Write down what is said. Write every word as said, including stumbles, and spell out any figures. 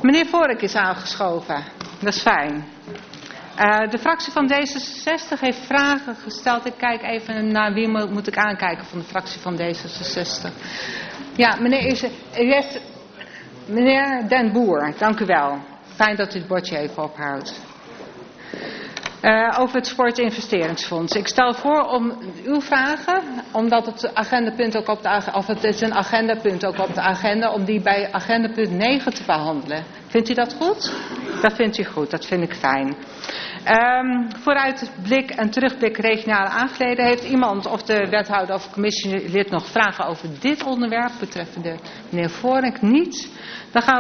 Meneer Vorink is aangeschoven. Dat is fijn. Uh, de fractie van D zesenzestig heeft vragen gesteld. Ik kijk even naar wie moet, moet ik aankijken van de fractie van D zesenzestig. Ja, meneer, is, u heeft, meneer Den Boer, dank u wel. Fijn dat u het bordje even ophoudt. Uh, over het sportinvesteringsfonds. Ik stel voor om uw vragen, omdat het agendapunt ook op de agenda, of het is een agendapunt ook op de agenda, om die bij agendapunt negen te behandelen. Vindt u dat goed? Dat vindt u goed, dat vind ik fijn. Um, vooruitblik en terugblik regionale aangelegenheden. Heeft iemand of de wethouder of commissielid nog vragen over dit onderwerp betreffende meneer Vorink? Niet. Dan gaan we